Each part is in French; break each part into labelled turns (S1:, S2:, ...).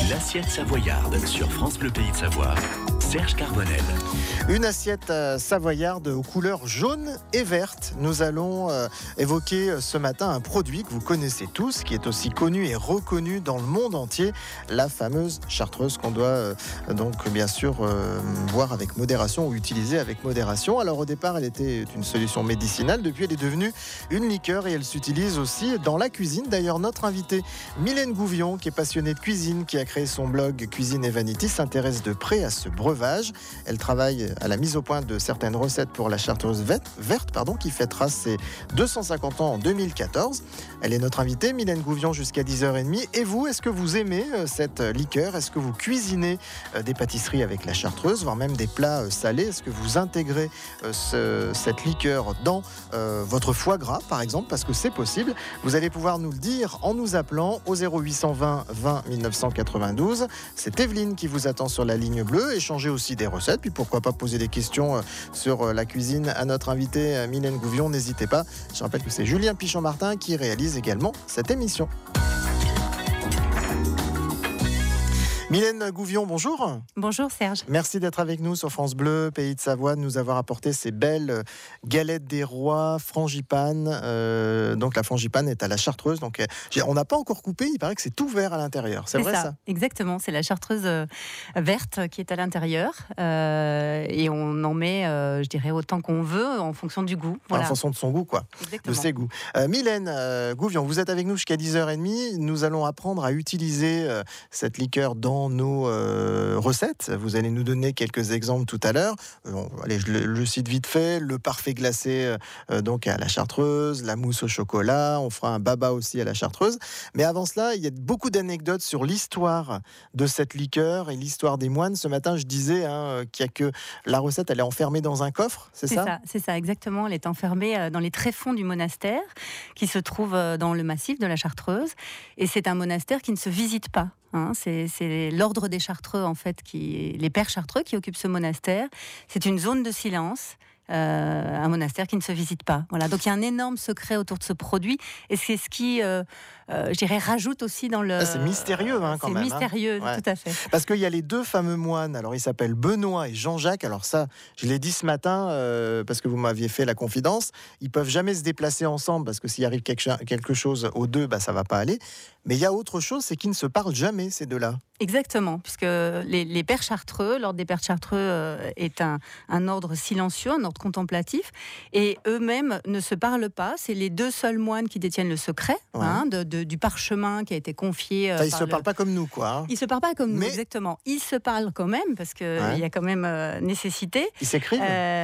S1: L'assiette savoyarde sur France Bleu Pays de Savoie. Serge Carbonel.
S2: Une assiette savoyarde aux couleurs jaune et verte. Nous allons évoquer ce matin un produit que vous connaissez tous, qui est aussi connu et reconnu dans le monde entier, la fameuse chartreuse qu'on doit donc bien sûr boire avec modération ou utiliser avec modération. Alors au départ, elle était une solution médicinale. Depuis, elle est devenue une liqueur et elle s'utilise aussi dans la cuisine. D'ailleurs, notre invitée Mylène Gouvion, qui est passionnée de cuisine, qui a créé son blog Cuisine et Vanity, s'intéresse de près à ce breuvage. Elle travaille à la mise au point de certaines recettes pour la chartreuse verte, qui fêtera ses 250 ans en 2014. Elle est notre invitée, Mylène Gouvion, jusqu'à 10h30. Et vous, est-ce que vous aimez cette liqueur ? Est-ce que vous cuisinez des pâtisseries avec la chartreuse, voire même des plats salés ? Est-ce que vous intégrez cette liqueur dans votre foie gras, par exemple ? Parce que c'est possible. Vous allez pouvoir nous le dire en nous appelant au 0820 20 1992. C'est Evelyne qui vous attend sur la ligne bleue. Échangez aussi des recettes, puis pourquoi pas poser des questions sur la cuisine à notre invité Mylène Gouvion. N'hésitez pas. Je rappelle que c'est Julien Pichon-Martin qui réalise également cette émission. Mylène Gouvion, bonjour.
S3: Bonjour Serge.
S2: Merci d'être avec nous sur France Bleu, Pays de Savoie, de nous avoir apporté ces belles galettes des rois, frangipane. Donc la frangipane est à la chartreuse. Donc on n'a pas encore coupé, il paraît que c'est tout vert à l'intérieur. C'est vrai ça ?
S3: Exactement, c'est la chartreuse verte qui est à l'intérieur. Et on en met, je dirais, autant qu'on veut en fonction du goût. Voilà.
S2: En fonction de son goût, quoi.
S3: Exactement.
S2: De ses goûts. Mylène Gouvion, vous êtes avec nous jusqu'à 10h30. Nous allons apprendre à utiliser cette liqueur dans nos recettes. Vous allez nous donner quelques exemples tout à l'heure. Allez, je le cite vite fait. Le parfait glacé donc à la chartreuse, la mousse au chocolat. On fera un baba aussi à la chartreuse. Mais avant cela, il y a beaucoup d'anecdotes sur l'histoire de cette liqueur et l'histoire des moines. Ce matin, je disais qu'il y a que la recette, elle est enfermée dans un coffre, c'est ça ?
S3: C'est ça, exactement. Elle est enfermée dans les tréfonds du monastère qui se trouve dans le massif de la Chartreuse. Et c'est un monastère qui ne se visite pas. C'est l'ordre des Chartreux, en fait, les pères Chartreux qui occupent ce monastère. C'est une zone de silence. Un monastère qui ne se visite pas. Voilà. Donc il y a un énorme secret autour de ce produit et c'est ce qui, je dirais, rajoute aussi dans le...
S2: c'est mystérieux quand même.
S3: C'est mystérieux,
S2: Ouais.
S3: tout à fait.
S2: Parce qu'il y a les deux fameux moines, alors ils s'appellent Benoît et Jean-Jacques, alors ça, je l'ai dit ce matin, parce que vous m'aviez fait la confidence, ils peuvent jamais se déplacer ensemble, parce que s'il arrive quelque chose aux deux, ça va pas aller. Mais il y a autre chose, c'est qu'ils ne se parlent jamais, ces deux-là.
S3: Exactement, puisque les pères Chartreux, l'ordre des pères Chartreux est un ordre silencieux, un ordre contemplatif, et eux-mêmes ne se parlent pas. C'est les deux seuls moines qui détiennent le secret du parchemin qui a été confié.
S2: Ils ne se parlent pas comme nous, quoi.
S3: Ils ne se parlent pas comme nous, exactement. Ils se parlent quand même, parce qu'il y a quand même nécessité.
S2: Ils s'écrivent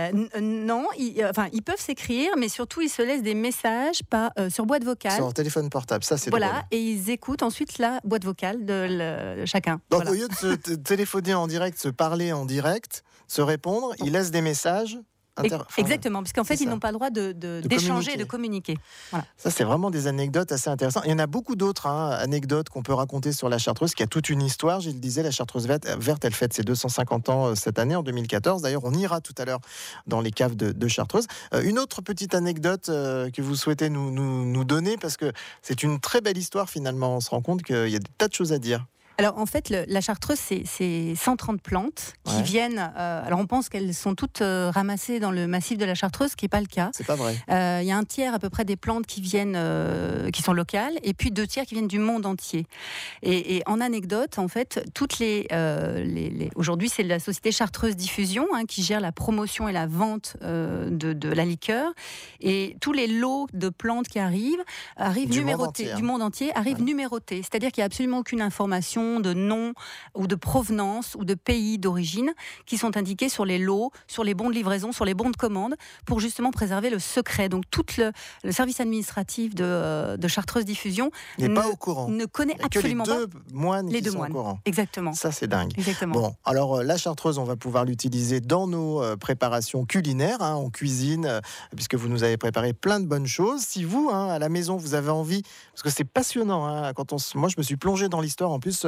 S3: Non, ils peuvent s'écrire, mais surtout ils se laissent des messages sur boîte vocale.
S2: Sur leur téléphone portable, ça c'est drôle.
S3: Et ils écoutent ensuite la boîte vocale de chacun.
S2: Donc au lieu de se téléphoner en direct, se parler en direct, se répondre, ils laissent des messages.
S3: Exactement, parce qu'en fait, ils n'ont pas le droit d'échanger, de communiquer. Voilà.
S2: Ça, c'est vraiment des anecdotes assez intéressantes. Il y en a beaucoup d'autres anecdotes qu'on peut raconter sur la chartreuse, qui a toute une histoire. Je le disais, la chartreuse verte, elle fête ses 250 ans cette année, en 2014. D'ailleurs, on ira tout à l'heure dans les caves de Chartreuse. Une autre petite anecdote que vous souhaitez nous donner, parce que c'est une très belle histoire finalement. On se rend compte qu'il y a des tas de choses à dire.
S3: Alors en fait, la chartreuse, c'est 130 plantes qui viennent... alors on pense qu'elles sont toutes ramassées dans le massif de la Chartreuse, ce qui n'est pas le cas.
S2: C'est pas vrai.
S3: Il y a un tiers à peu près des plantes qui viennent, qui sont locales, et puis 2 tiers qui viennent du monde entier. Et en anecdote, en fait, toutes aujourd'hui, c'est la société Chartreuse Diffusion qui gère la promotion et la vente de la liqueur. Et tous les lots de plantes qui arrivent numérotés, du monde entier, arrivent numérotés. C'est-à-dire qu'il n'y a absolument aucune information de nom ou de provenance ou de pays d'origine qui sont indiqués sur les lots, sur les bons de livraison, sur les bons de commande, pour justement préserver le secret. Donc tout le service administratif de Chartreuse Diffusion
S2: n'est pas au courant.
S3: Ne connaît absolument pas.
S2: Les deux moines qui sont au courant.
S3: Exactement.
S2: Ça, c'est dingue.
S3: Exactement.
S2: Bon, alors la chartreuse, on va pouvoir l'utiliser dans nos préparations culinaires, en cuisine, puisque vous nous avez préparé plein de bonnes choses. Si vous, à la maison, vous avez envie, parce que c'est passionnant, moi je me suis plongé dans l'histoire en plus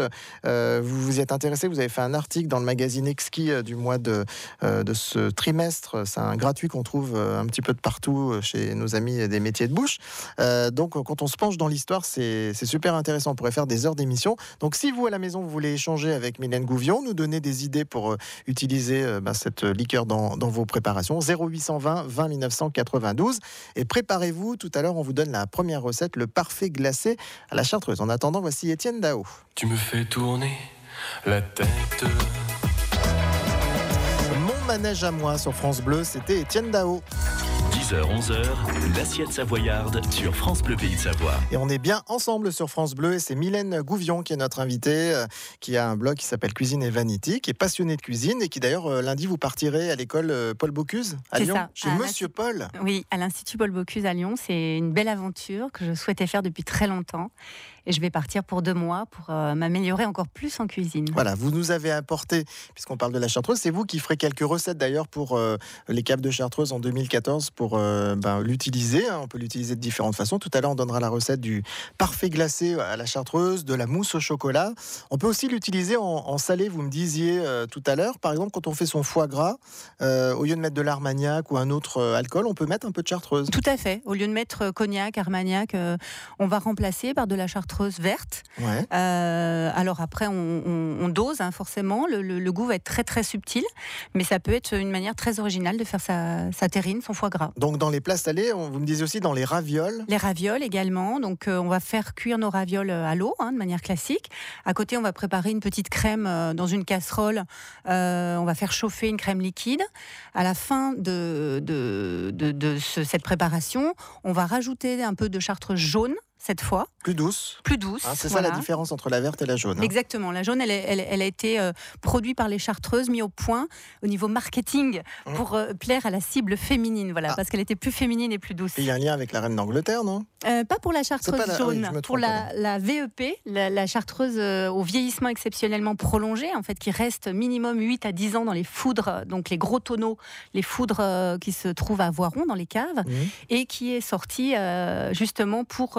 S2: vous vous y êtes intéressé, vous avez fait un article dans le magazine Exquis du mois de ce trimestre. C'est un gratuit qu'on trouve un petit peu de partout chez nos amis des métiers de bouche. Donc quand on se penche dans l'histoire, c'est super intéressant. On pourrait faire des heures d'émission. Donc si vous à la maison vous voulez échanger avec Mylène Gouvion, nous donner des idées pour utiliser cette liqueur dans vos préparations, 0820 20 1992. Et préparez-vous, tout à l'heure on vous donne la première recette, le parfait glacé à la chartreuse. En attendant, voici Étienne Dao.
S1: Tu me fais tourner la tête.
S2: Mon manège à moi sur France Bleu, c'était Étienne Dao.
S1: 10h, 11h, l'assiette savoyarde sur France Bleu Pays de Savoie.
S2: Et on est bien ensemble sur France Bleu et c'est Mylène Gouvion qui est notre invitée, qui a un blog qui s'appelle Cuisine et Vanity, qui est passionnée de cuisine et qui d'ailleurs lundi vous partirez à l'école Paul Bocuse à Lyon,
S3: ça,
S2: chez Monsieur Paul.
S3: Oui, à l'Institut Paul Bocuse à Lyon. C'est une belle aventure que je souhaitais faire depuis très longtemps. Et je vais partir pour 2 mois pour m'améliorer encore plus en cuisine.
S2: Voilà, vous nous avez apporté, puisqu'on parle de la chartreuse, c'est vous qui ferez quelques recettes d'ailleurs pour les caves de chartreuse en 2014 pour l'utiliser. On peut l'utiliser de différentes façons. Tout à l'heure, on donnera la recette du parfait glacé à la chartreuse, de la mousse au chocolat. On peut aussi l'utiliser en salé, vous me disiez tout à l'heure. Par exemple, quand on fait son foie gras, au lieu de mettre de l'Armagnac ou un autre alcool, on peut mettre un peu de chartreuse.
S3: Tout à fait. Au lieu de mettre cognac, Armagnac, on va remplacer par de la chartreuse verte.
S2: Ouais.
S3: Alors après, on dose forcément. Le goût va être très très subtil, mais ça peut être une manière très originale de faire sa terrine, son foie gras.
S2: Donc dans les plats salés, vous me disiez aussi dans les ravioles.
S3: Les ravioles également. Donc on va faire cuire nos ravioles à l'eau, de manière classique. À côté, on va préparer une petite crème dans une casserole. On va faire chauffer une crème liquide. À la fin de cette préparation, on va rajouter un peu de chartreuse jaune. Cette fois.
S2: Plus douce.
S3: Plus douce.
S2: C'est
S3: voilà.
S2: ça la différence entre la verte et la jaune.
S3: Exactement. La jaune, elle a été produite par les chartreuses, mise au point au niveau marketing pour plaire à la cible féminine. Voilà, parce qu'elle était plus féminine et plus douce.
S2: Et il y a un lien avec la reine d'Angleterre, non ?
S3: Pas pour la chartreuse jaune.
S2: Oui,
S3: pour la VEP, la chartreuse au vieillissement exceptionnellement prolongé, en fait, qui reste minimum 8 à 10 ans dans les foudres, donc les gros tonneaux, les foudres qui se trouvent à Voiron dans les caves, et qui est sortie justement pour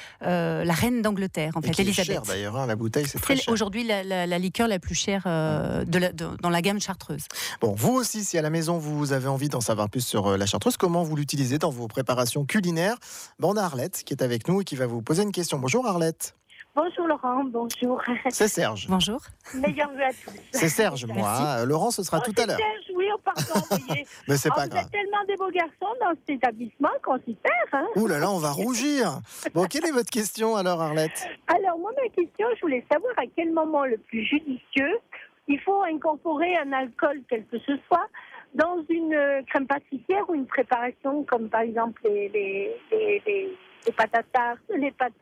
S3: la reine d'Angleterre, en fait, Elisabeth.
S2: C'est cher d'ailleurs, la bouteille, c'est très cher.
S3: Aujourd'hui la liqueur la plus chère dans la gamme chartreuse.
S2: Bon, vous aussi, si à la maison vous avez envie d'en savoir plus sur la chartreuse, comment vous l'utilisez dans vos préparations culinaires, on a Arlette qui est avec nous et qui va vous poser une question. Bonjour Arlette.
S4: Bonjour Laurent, bonjour.
S2: C'est Serge.
S3: Bonjour.
S4: Meilleurs vœux à tous.
S2: C'est Serge, moi. Laurent, ce sera tout à l'heure.
S4: Serge, oui, pardon.
S2: Mais c'est pas grave.
S4: Vous êtes tellement des beaux garçons dans cet établissement qu'on s'y perd.
S2: Ouh là là, on va rougir. Bon, quelle est votre question alors, Arlette ?
S4: Alors, moi, ma question, je voulais savoir à quel moment le plus judicieux il faut incorporer un alcool, quel que ce soit, dans une crème pâtissière ou une préparation comme par exemple les pâtes à tarte, les pâtes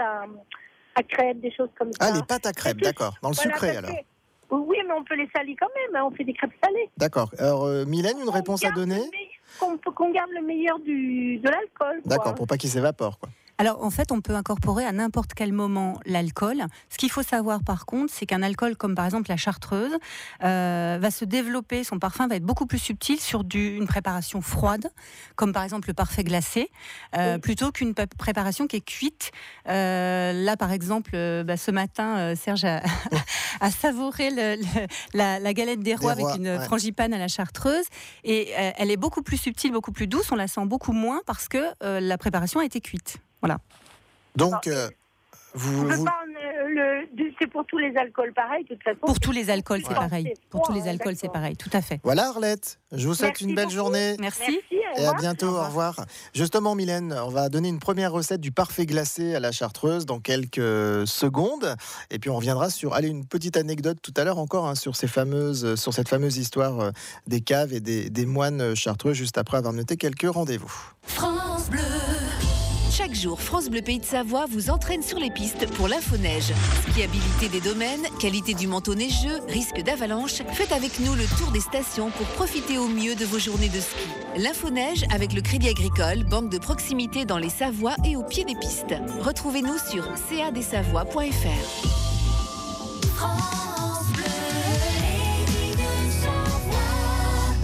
S4: à crêpes, des choses comme ça.
S2: Ah, les pâtes à crêpes, d'accord. Dans le sucré alors.
S4: Oui, mais on peut les saler quand même, on fait des crêpes salées.
S2: D'accord. Alors, Mylène, une réponse à donner ?
S4: Qu'on garde le meilleur de l'alcool.
S2: D'accord, pour pas qu'il s'évapore, quoi.
S3: Alors, en fait, on peut incorporer à n'importe quel moment l'alcool. Ce qu'il faut savoir, par contre, c'est qu'un alcool comme, par exemple, la chartreuse, va se développer, son parfum va être beaucoup plus subtil sur une préparation froide, comme, par exemple, le parfait glacé, plutôt qu'une préparation qui est cuite. Là, par exemple, ce matin, Serge a savouré la galette des rois avec une frangipane à la chartreuse. Et elle est beaucoup plus subtile, beaucoup plus douce. On la sent beaucoup moins parce que la préparation a été cuite. Voilà.
S2: Donc,
S4: c'est pour tous les alcools pareil, de toute façon.
S3: Pour tous les alcools, c'est pareil. Pour tous les alcools, c'est pareil, tout à fait.
S2: Voilà, Arlette. Je vous souhaite une belle journée.
S3: Merci.
S2: Et à bientôt, au revoir. Justement, Mylène, on va donner une première recette du parfait glacé à la chartreuse dans quelques secondes. Et puis on reviendra sur une petite anecdote tout à l'heure encore sur cette fameuse histoire des caves et des moines chartreux, juste après avoir noté quelques rendez-vous.
S5: France Bleu. Chaque jour, France Bleu Pays de Savoie vous entraîne sur les pistes pour l'info-neige. Skiabilité des domaines, qualité du manteau neigeux, risque d'avalanche. Faites avec nous le tour des stations pour profiter au mieux de vos journées de ski. L'info-neige avec le Crédit Agricole, banque de proximité dans les Savoies et au pied des pistes. Retrouvez-nous sur cadesavoies.fr.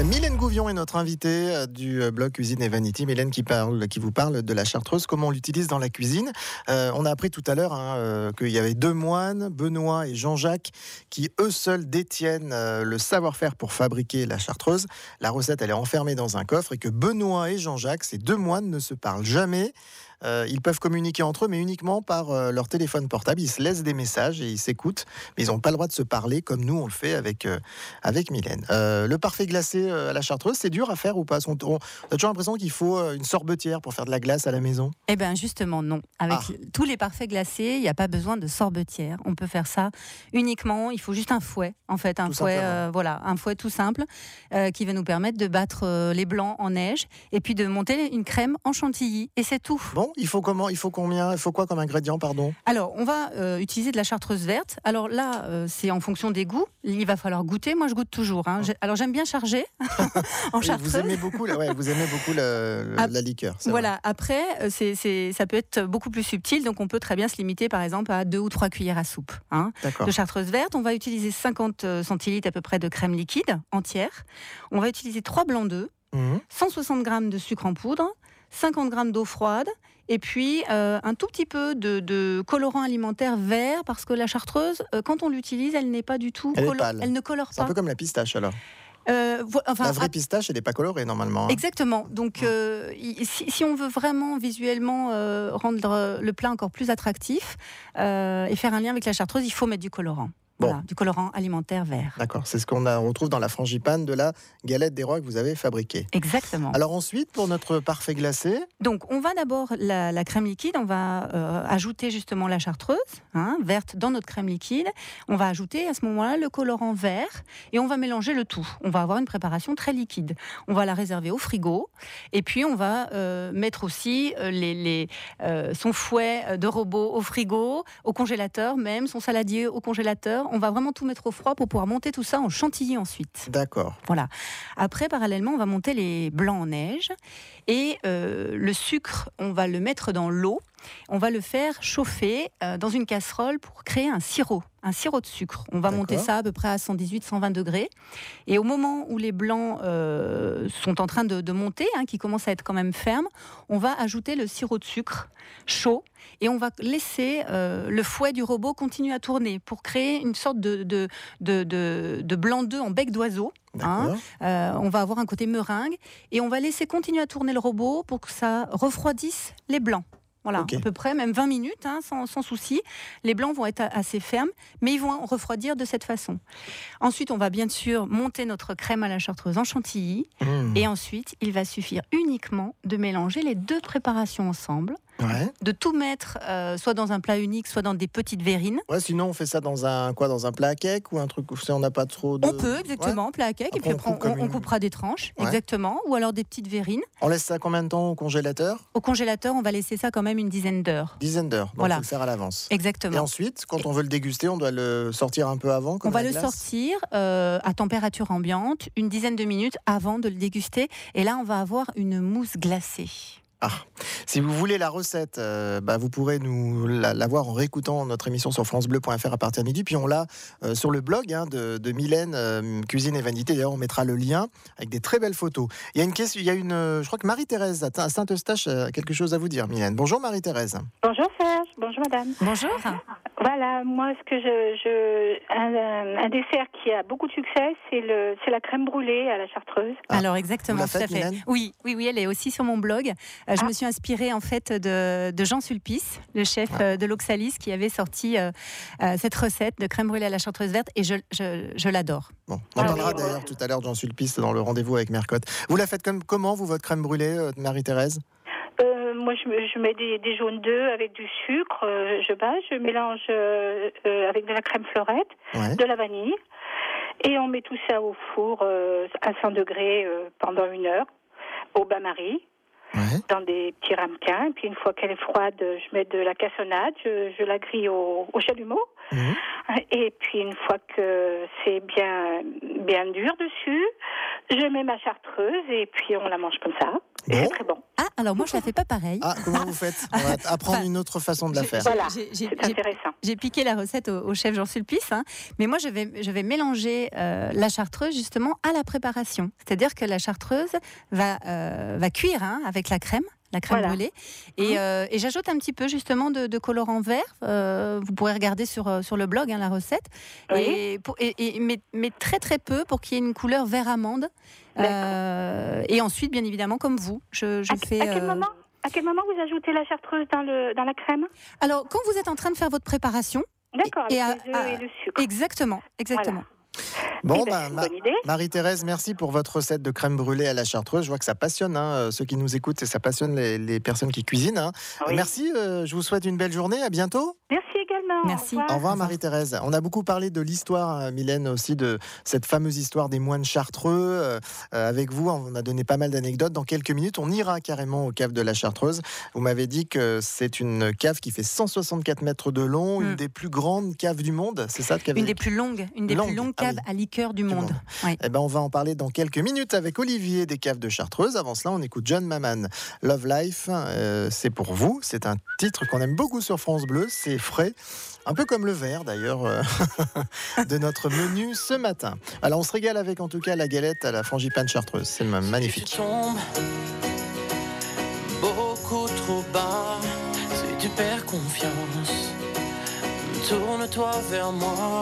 S2: Mylène Gouvion est notre invitée du blog Cuisine et Vanity. Mylène qui vous parle de la chartreuse, comment on l'utilise dans la cuisine. On a appris tout à l'heure qu'il y avait 2 moines, Benoît et Jean-Jacques, qui eux seuls détiennent le savoir-faire pour fabriquer la chartreuse. La recette, elle est enfermée dans un coffre et que Benoît et Jean-Jacques, ces 2 moines, ne se parlent jamais. Ils peuvent communiquer entre eux, mais uniquement par leur téléphone portable. Ils se laissent des messages et ils s'écoutent, mais ils n'ont pas le droit de se parler comme nous on le fait avec Mylène. Le parfait glacé à la chartreuse, c'est dur à faire ou pas? On a toujours l'impression qu'il faut une sorbetière pour faire de la glace à la maison.
S3: Eh bien justement non. Avec tous les parfaits glacés, il n'y a pas besoin de sorbetière. On peut faire ça uniquement, il faut juste un fouet. En fait, un fouet tout simple qui va nous permettre de battre les blancs en neige et puis de monter une crème en chantilly. Et c'est tout.
S2: Bon, il faut quoi comme ingrédient, pardon?
S3: Alors, on va utiliser de la chartreuse verte. Alors là, c'est en fonction des goûts. Il va falloir goûter. Moi, je goûte toujours. Alors, j'aime bien charger en chartreuse.
S2: Vous aimez beaucoup la liqueur.
S3: Voilà. Vrai. Après, ça peut être beaucoup plus subtil. Donc, on peut très bien se limiter, par exemple, à 2 ou 3 cuillères à soupe de chartreuse verte. On va utiliser 50 centilitres à peu près de crème liquide entière. On va utiliser 3 blancs d'œufs, 160 g de sucre en poudre, 50 g d'eau froide et puis un tout petit peu de colorant alimentaire vert parce que la chartreuse, quand on l'utilise, elle n'est pas du tout elle ne colore pas.
S2: C'est un peu comme la pistache alors. La vraie pistache, elle n'est pas colorée normalement.
S3: Exactement. Donc, si on veut vraiment visuellement rendre le plat encore plus attractif et faire un lien avec la chartreuse, il faut mettre du colorant.
S2: Bon.
S3: Voilà, du colorant alimentaire vert.
S2: D'accord, c'est ce qu'on retrouve dans la frangipane de la galette des rois que vous avez fabriquée.
S3: Exactement.
S2: Alors ensuite, pour notre parfait glacé...
S3: Donc, on va d'abord, la crème liquide, on va ajouter justement la chartreuse verte dans notre crème liquide. On va ajouter à ce moment-là le colorant vert et on va mélanger le tout. On va avoir une préparation très liquide. On va la réserver au frigo et puis on va mettre aussi son fouet de robot au frigo, au congélateur même, son saladier au congélateur. On va vraiment tout mettre au froid pour pouvoir monter tout ça en chantilly ensuite.
S2: D'accord.
S3: Voilà. Après, parallèlement, on va monter les blancs en neige et le sucre, on va le mettre dans l'eau. On va le faire chauffer dans une casserole pour créer un sirop de sucre. On va monter ça à peu près à 118-120 degrés. Et au moment où les blancs sont en train de monter, qui commencent à être quand même fermes, on va ajouter le sirop de sucre chaud et on va laisser le fouet du robot continuer à tourner pour créer une sorte de blanc d'œuf en bec d'oiseau. On va avoir un côté meringue et on va laisser continuer à tourner le robot pour que ça refroidisse les blancs. Voilà, à peu près, même 20 minutes, sans souci. Les blancs vont être assez fermes, mais ils vont refroidir de cette façon. Ensuite, on va bien sûr monter notre crème à la chartreuse en chantilly. Et ensuite, il va suffire uniquement de mélanger les 2 préparations ensemble.
S2: Ouais.
S3: De tout mettre, soit dans un plat unique, soit dans des petites verrines.
S2: Ouais, sinon on fait ça dans un plat à cake ou un truc où on n'a pas trop de...
S3: On peut, exactement, plat à cake. Après, et puis on coupera des tranches, exactement. Ou alors des petites verrines.
S2: On laisse ça combien de temps au congélateur? Au
S3: congélateur, on va laisser ça quand même une dizaine d'heures.
S2: Donc voilà. Il faut le faire à l'avance.
S3: Exactement.
S2: Et ensuite, quand on veut le déguster, on doit le sortir un peu avant
S3: on va le sortir à température ambiante, une dizaine de minutes avant de le déguster. Et là, on va avoir une mousse glacée.
S2: Si vous voulez la recette, vous pourrez nous la voir en réécoutant notre émission sur francebleu.fr à partir de midi. Puis on l'a sur le blog de Mylène, Cuisine et Vanité. D'ailleurs, on mettra le lien avec des très belles photos. Il y a une question, je crois que Marie-Thérèse à Saint-Eustache a quelque chose à vous dire, Mylène. Bonjour Marie-Thérèse.
S6: Bonjour Serge, bonjour madame.
S3: Bonjour.
S6: Voilà, moi un dessert qui a beaucoup de succès, c'est la crème brûlée à la chartreuse.
S3: Alors exactement,
S2: tout à fait.
S3: Oui, elle est aussi sur mon blog. Je me suis inspirée en fait de Jean Sulpice, le chef de l'Oxalis, qui avait sorti cette recette de crème brûlée à la chartreuse verte et je l'adore.
S2: Bon, on en parlera d'ailleurs tout à l'heure de Jean Sulpice dans le rendez-vous avec Mercotte. Vous la faites comment, vous, votre crème brûlée, Marie-Thérèse?
S6: Moi, je mets des jaunes d'œufs avec du sucre, je mélange avec de la crème fleurette, de la vanille, et on met tout ça au four à 100 degrés pendant 1 heure, au bain-marie. Dans des petits ramequins. Et puis une fois qu'elle est froide, je mets de la cassonade, je la grille au chalumeau. Et puis une fois que c'est bien dur dessus, je mets ma chartreuse et puis on la mange comme ça. Et c'est très bon.
S3: Ah, alors moi, je la fais pas pareil.
S2: Ah, comment vous faites? On va apprendre une autre façon de la faire.
S6: Voilà, c'est intéressant.
S3: J'ai piqué la recette au chef Jean Sulpice, hein, mais moi, je vais mélanger la chartreuse justement à la préparation. C'est-à-dire que la chartreuse va cuire avec la crème brûlée. Et j'ajoute un petit peu justement de colorant vert. Vous pourrez regarder sur le blog la recette.
S6: Oui.
S3: Mais très très peu pour qu'il y ait une couleur vert amande. Et ensuite, bien évidemment, comme vous, je fais...
S6: À quel moment vous ajoutez la chartreuse dans la crème?
S3: Alors, quand vous êtes en train de faire votre préparation...
S6: D'accord, avec les œufs et le sucre.
S3: Exactement.
S6: Voilà.
S2: Bon,
S6: bonne idée.
S2: Marie-Thérèse, merci pour votre recette de crème brûlée à la chartreuse. Je vois que ça passionne ceux qui nous écoutent et ça passionne les personnes qui cuisinent.
S6: Oui.
S2: Merci, je vous souhaite une belle journée. À bientôt.
S6: Merci également.
S3: Merci.
S2: Au revoir Marie-Thérèse. On a beaucoup parlé de l'histoire, Mylène, aussi de cette fameuse histoire des moines chartreux. Avec vous, on a donné pas mal d'anecdotes. Dans quelques minutes, on ira carrément aux caves de la Chartreuse. Vous m'avez dit que c'est une cave qui fait 164 mètres de long, une des plus grandes caves du monde. C'est ça?
S3: Une des plus longues caves à liqueur du monde. Oui.
S2: Eh ben, on va en parler dans quelques minutes avec Olivier des caves de Chartreuse. Avant cela, on écoute John Maman, Love Life. C'est pour vous. C'est un titre qu'on aime beaucoup sur France Bleu. C'est frais. Un peu comme le verre d'ailleurs de notre menu ce matin. Alors on se régale avec en tout cas la galette à la frangipane chartreuse. C'est magnifique.
S7: Si tu tombes beaucoup trop bas, si tu perds confiance, tourne-toi vers moi.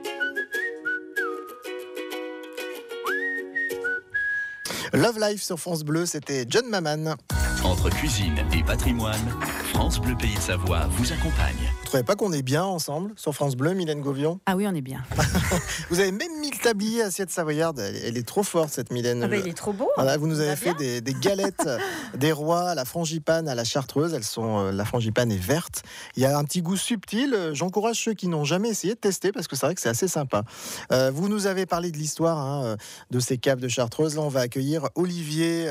S2: Love Life sur France Bleu, c'était John Maman.
S1: Entre cuisine et patrimoine, France Bleu Pays de Savoie vous accompagne.
S2: Vous trouvez pas qu'on est bien ensemble sur France Bleu, Mylène Gauvion?
S3: Ah oui, on est bien.
S2: Vous avez même mis le tablier assiette savoyarde. Elle est trop forte cette Mylène.
S3: Il est trop beau.
S2: Voilà, vous nous avez fait des galettes des rois à la frangipane, à la chartreuse. Elles sont, la frangipane est verte. Il y a un petit goût subtil. J'encourage ceux qui n'ont jamais essayé de tester parce que c'est vrai que c'est assez sympa. Vous nous avez parlé de l'histoire de ces caves de Chartreuse. Là, on va accueillir Olivier,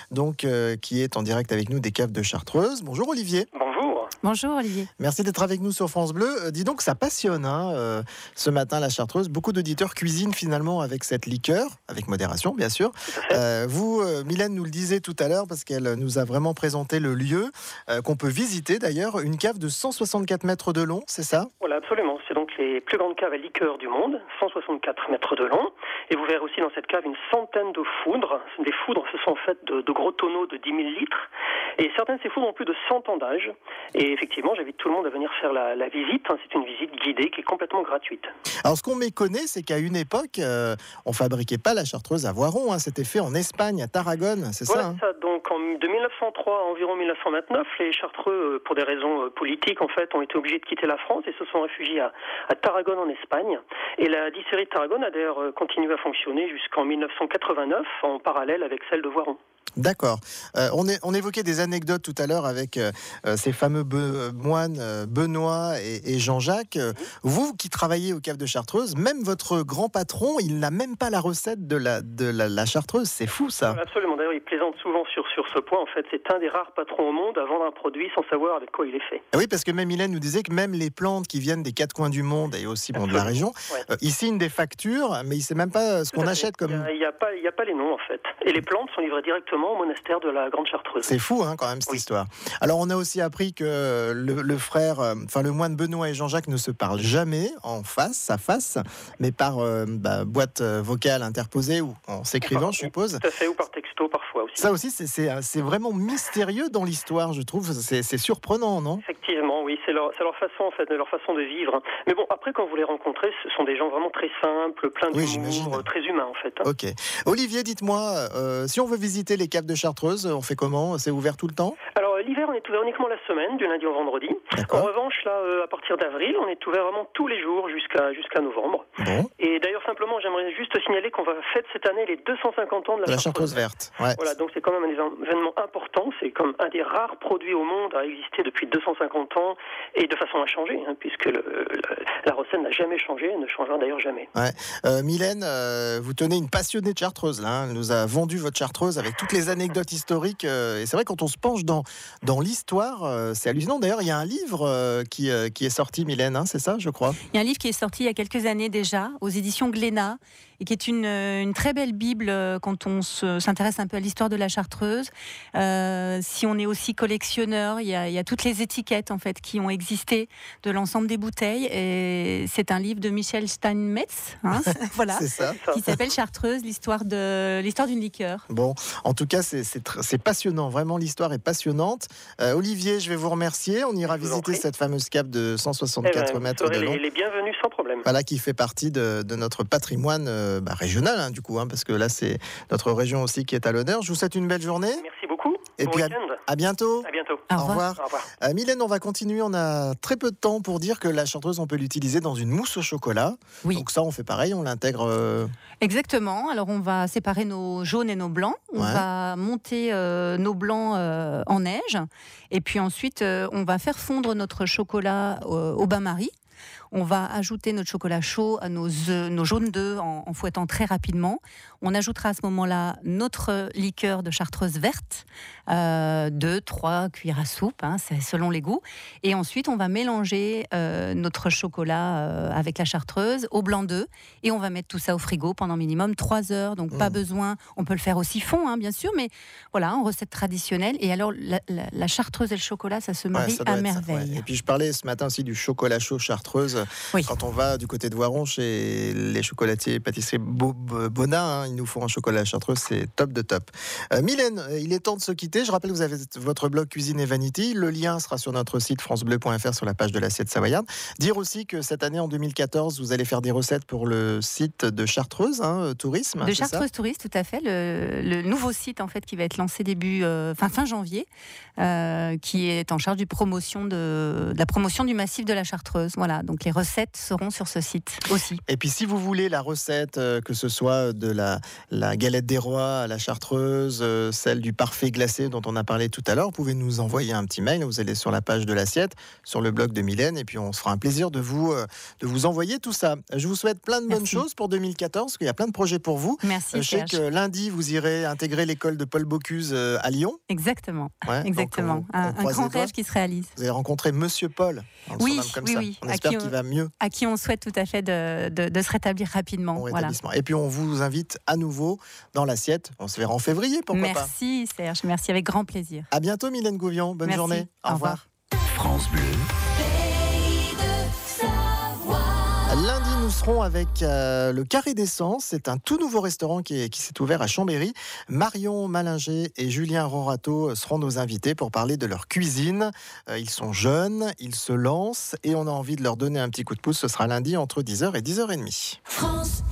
S2: qui est en direct avec nous des caves de Chartreuse. Bonjour Olivier.
S3: Bonjour Olivier.
S2: Merci d'être avec nous sur France Bleu. Dis donc, ça passionne ce matin la Chartreuse. Beaucoup d'auditeurs cuisinent finalement avec cette liqueur, avec modération bien sûr. Vous, Mylène nous le disait tout à l'heure parce qu'elle nous a vraiment présenté le lieu qu'on peut visiter d'ailleurs, une cave de 164 mètres de long, c'est ça?
S8: Voilà, absolument. C'est donc les plus grandes caves à liqueur du monde, 164 mètres de long. Et vous verrez aussi dans cette cave une centaine de foudres. Les foudres, ce sont en fait de gros tonneaux de 10 000 litres. Et certaines de ces foudres ont plus de 100 ans d'âge. Et effectivement, j'invite tout le monde à venir faire la visite. C'est une visite guidée qui est complètement gratuite.
S2: Alors, ce qu'on méconnaît, c'est qu'à une époque, on fabriquait pas la chartreuse à Voiron. C'était fait en Espagne, à Tarragone, c'est
S8: voilà,
S2: ça,
S8: ça. Donc, de 1903 à environ 1929, les Chartreux, pour des raisons politiques, en fait, ont été obligés de quitter la France et se sont réfugiés à Tarragone, en Espagne. Et la distillerie de Tarragone a d'ailleurs continué à fonctionner jusqu'en 1989, en parallèle avec celle de Voiron.
S2: D'accord. On évoquait des anecdotes tout à l'heure avec ces fameux moines Benoît et Jean-Jacques. Vous qui travaillez aux caves de Chartreuse, même votre grand patron, il n'a même pas la recette de la Chartreuse. C'est fou ça.
S8: Absolument. D'ailleurs, il plaisante souvent sur ce point. En fait, c'est un des rares patrons au monde à vendre un produit sans savoir avec quoi il est fait.
S2: Oui, parce que même Mylène nous disait que même les plantes qui viennent des quatre coins du monde et aussi de la région, ils signent des factures, mais il ne sait même pas ce qu'on achète comme...
S8: Il n'y a pas les noms en fait. Et les plantes sont livrées directement au monastère de la Grande Chartreuse.
S2: C'est fou quand même cette histoire. Alors on a aussi appris que le moine Benoît et Jean-Jacques ne se parlent jamais en face à face, mais par boîte vocale interposée ou en s'écrivant, je suppose.
S8: Tout à fait, ou par texto parfois aussi.
S2: Ça aussi c'est vraiment mystérieux dans l'histoire, je trouve. C'est surprenant, non?
S8: Effectivement, oui, c'est leur façon en fait, leur façon de vivre. Mais bon, après quand vous les rencontrez, ce sont des gens vraiment très simples, pleins d'humour, très humains en fait.
S2: Ok. Olivier, dites-moi, si on veut visiter les caves de Chartreuse, on fait comment? C'est ouvert tout le temps?
S8: Alors l'hiver, on est ouvert uniquement la semaine, du lundi au vendredi. En revanche, là, à partir d'avril, on est ouvert vraiment tous les jours jusqu'à novembre.
S2: Bon.
S8: Et d'ailleurs, simplement, j'aimerais juste signaler qu'on va fêter cette année les 250 ans de la
S2: Chartreuse verte. Ouais.
S8: Voilà, donc c'est quand même un événement important. C'est comme un des rares produits au monde à exister depuis 250 ans et de façon inchangée, puisque la recette n'a jamais changé et ne changera d'ailleurs jamais.
S2: Ouais. Mylène, vous tenez une passionnée de Chartreuse, là. Elle nous a vendu votre Chartreuse avec toutes les anecdotes historiques. Et c'est vrai, quand on se penche dans l'histoire, c'est hallucinant. D'ailleurs, il y a un livre qui est sorti, Mylène, hein, c'est ça, je crois.
S3: Il y a un livre qui est sorti il y a quelques années déjà, aux éditions Glénat, et qui est une très belle Bible quand on s'intéresse un peu à l'histoire de la Chartreuse. Si on est aussi collectionneur, il y a toutes les étiquettes en fait qui ont existé de l'ensemble des bouteilles. Et c'est un livre de Michel Steinmetz, hein, voilà,
S2: C'est ça.
S3: qui s'appelle Chartreuse, l'histoire d'une liqueur.
S2: Bon, en tout cas, c'est passionnant. Vraiment, l'histoire est passionnante. Olivier, je vais vous remercier. On ira visiter cette fameuse cave de 164 mètres de long.
S8: Les bienvenus sans problème.
S2: Voilà, qui fait partie de notre patrimoine régional, hein, du coup, hein, parce que là, c'est notre région aussi qui est à l'honneur. Je vous souhaite une belle journée.
S8: Merci beaucoup.
S2: Et
S8: bon
S2: puis
S8: week-end.
S2: à bientôt.
S8: À bientôt.
S3: Au
S2: Au revoir.
S8: Au revoir.
S2: Mylène, on va continuer. On a très peu de temps pour dire que la Chartreuse, on peut l'utiliser dans une mousse au chocolat.
S3: Oui.
S2: Donc ça, on fait pareil, on l'intègre.
S3: Exactement. Alors on va séparer nos jaunes et nos blancs. On
S2: Ouais.
S3: va monter nos blancs en neige. Et puis ensuite, on va faire fondre notre chocolat au bain-marie. On va ajouter notre chocolat chaud à nos jaunes d'œufs en fouettant très rapidement. On ajoutera à ce moment-là notre liqueur de Chartreuse verte, 2-3 cuillères à soupe, hein, c'est selon les goûts. Et ensuite, on va mélanger notre chocolat avec la Chartreuse au blanc d'œuf. Et on va mettre tout ça au frigo pendant minimum 3 heures. Donc pas besoin, on peut le faire au siphon, hein, bien sûr, mais voilà, en recette traditionnelle. Et alors, la Chartreuse et le chocolat, ça se marie
S2: ça doit
S3: à
S2: être ça,
S3: merveille.
S2: ouais. Et puis je parlais ce matin aussi du chocolat chaud Chartreuse.
S3: Oui.
S2: Quand on va du côté de Voiron chez les chocolatiers et pâtisseries Bonin, hein, ils nous font un chocolat Chartreuse, c'est top de top. Mylène, il est temps de se quitter. Je rappelle que vous avez votre blog Cuisine et Vanity. Le lien sera sur notre site francebleu.fr sur la page de l'assiette savoyarde. Dire aussi que cette année, en 2014, vous allez faire des recettes pour le site de Chartreuse, hein, Tourisme.
S3: De
S2: c'est ça
S3: Chartreuse Touriste, tout à fait. Le nouveau site en fait qui va être lancé fin janvier, qui est en charge de la promotion du massif de la Chartreuse. Voilà, donc les recettes seront sur ce site aussi.
S2: Et puis si vous voulez la recette, que ce soit de la galette des rois à la Chartreuse, celle du parfait glacé dont on a parlé tout à l'heure, vous pouvez nous envoyer un petit mail. Vous allez sur la page de l'assiette, sur le blog de Mylène, et puis on se fera un plaisir de vous envoyer tout ça. Je vous souhaite plein de bonnes choses pour 2014, parce qu'il y a plein de projets pour vous.
S3: Merci.
S2: Je sais que lundi, vous irez intégrer l'école de Paul Bocuse à Lyon.
S3: Exactement.
S2: Ouais,
S3: Exactement.
S2: donc
S3: Un
S2: croise
S3: grand
S2: les doigts.
S3: rêve qui se réalise.
S2: Vous allez rencontrer Monsieur Paul. On le surnomme comme ça. On espère qu'il va mieux.
S3: À qui on souhaite tout à fait de se rétablir rapidement.
S2: Bon
S3: Voilà.
S2: rétablissement. Et puis on vous invite à nouveau dans l'assiette. On se verra en février, pourquoi pas.
S3: Merci Serge, merci avec grand plaisir.
S2: À bientôt Mylène Gouvion. Bonne
S3: Merci.
S2: journée.
S3: Au revoir.
S1: France Bleu.
S2: Lundi, nous serons avec le Carré d'Essence. C'est un tout nouveau restaurant qui s'est ouvert à Chambéry. Marion Malinger et Julien Rorato seront nos invités pour parler de leur cuisine. Ils sont jeunes, ils se lancent et on a envie de leur donner un petit coup de pouce. Ce sera lundi entre 10h et 10h30.
S5: France